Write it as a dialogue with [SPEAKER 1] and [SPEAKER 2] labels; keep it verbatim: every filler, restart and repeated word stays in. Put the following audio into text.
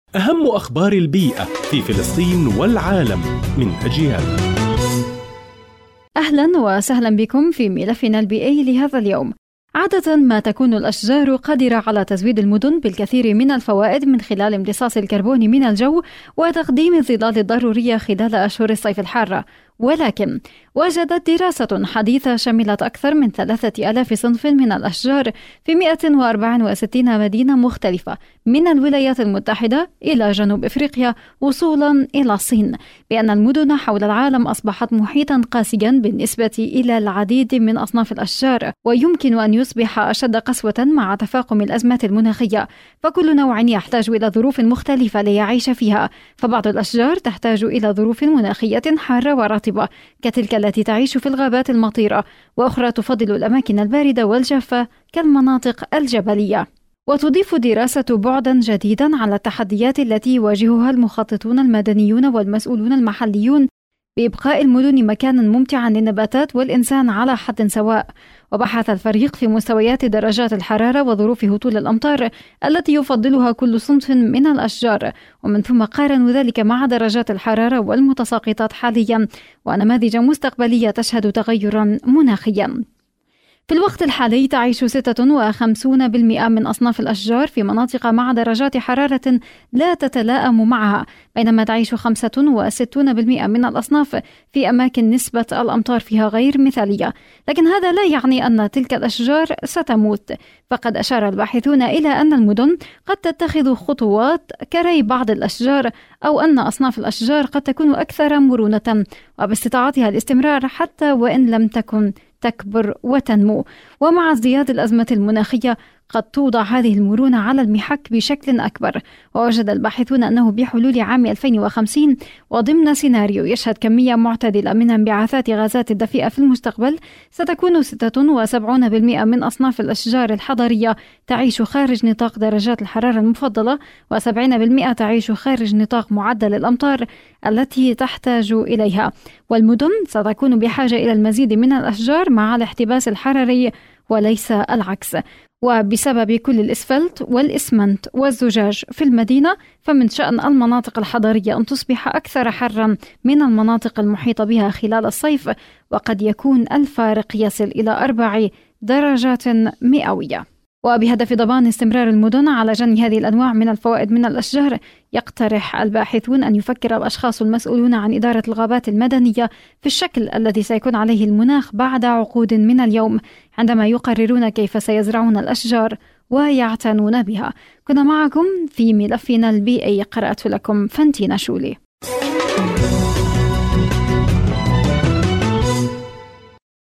[SPEAKER 1] أهم أخبار البيئة في فلسطين والعالم من أجيال.
[SPEAKER 2] أهلا وسهلا بكم في ملفنا البيئي لهذا اليوم. عادة ما تكون الأشجار قادرة على تزويد المدن بالكثير من الفوائد من خلال امتصاص الكربون من الجو وتقديم الظلال الضرورية خلال أشهر الصيف الحارة، ولكن وجدت دراسة حديثة شملت أكثر من ثلاثة آلاف صنف من الأشجار في مئة وأربعة وستين مدينة مختلفة من الولايات المتحدة إلى جنوب إفريقيا وصولا إلى الصين، بأن المدن حول العالم أصبحت محيطا قاسيا بالنسبة إلى العديد من أصناف الأشجار، ويمكن أن يصبح أشد قسوة مع تفاقم الأزمات المناخية، فكل نوع يحتاج إلى ظروف مختلفة ليعيش فيها، فبعض الأشجار تحتاج إلى ظروف مناخية حارة ورطبة كتلك التي تعيش في الغابات المطيرة، وأخرى تفضل الأماكن الباردة والجافة كالمناطق الجبلية. وتضيف دراسة بعدا جديدا على التحديات التي يواجهها المخططون المدنيون والمسؤولون المحليون بإبقاء المدن مكانا ممتعا للنباتات والإنسان على حد سواء. وبحث الفريق في مستويات درجات الحرارة وظروف هطول الأمطار التي يفضلها كل صنف من الأشجار، ومن ثم قارنوا ذلك مع درجات الحرارة والمتساقطات حاليا ونماذج مستقبلية تشهد تغيرا مناخيا. في الوقت الحالي تعيش ستة وخمسين بالمئة من أصناف الأشجار في مناطق مع درجات حرارة لا تتلائم معها، بينما تعيش خمسة وستين بالمئة من الأصناف في أماكن نسبة الأمطار فيها غير مثالية، لكن هذا لا يعني أن تلك الأشجار ستموت، فقد أشار الباحثون إلى أن المدن قد تتخذ خطوات كري بعض الأشجار، أو أن أصناف الأشجار قد تكون أكثر مرونة وباستطاعتها الاستمرار حتى وإن لم تكن تكبر وتنمو. ومع ازدياد الأزمة المناخية قد توضع هذه المرونة على المحك بشكل أكبر. ووجد الباحثون أنه بحلول عام ألفين وخمسين وضمن سيناريو يشهد كمية معتدلة من انبعاثات غازات الدفيئة في المستقبل، ستكون ستة وسبعين بالمئة من أصناف الأشجار الحضرية تعيش خارج نطاق درجات الحرارة المفضلة، وسبعين بالمئة تعيش خارج نطاق معدل الأمطار التي تحتاج إليها. والمدن ستكون بحاجة إلى المزيد من الأشجار مع الاحتباس الحراري وليس العكس. وبسبب كل الإسفلت والإسمنت والزجاج في المدينة، فمن شأن المناطق الحضرية أن تصبح أكثر حرا من المناطق المحيطة بها خلال الصيف، وقد يكون الفارق يصل إلى أربع درجات مئوية. وبهدف ضمان استمرار المدن على جني هذه الأنواع من الفوائد من الأشجار، يقترح الباحثون أن يفكر الأشخاص المسؤولون عن إدارة الغابات المدنية في الشكل الذي سيكون عليه المناخ بعد عقود من اليوم، عندما يقررون كيف سيزرعون الأشجار ويعتنون بها. كنا معكم في ملفنا البيئي، قرأت لكم فانتينا شولي.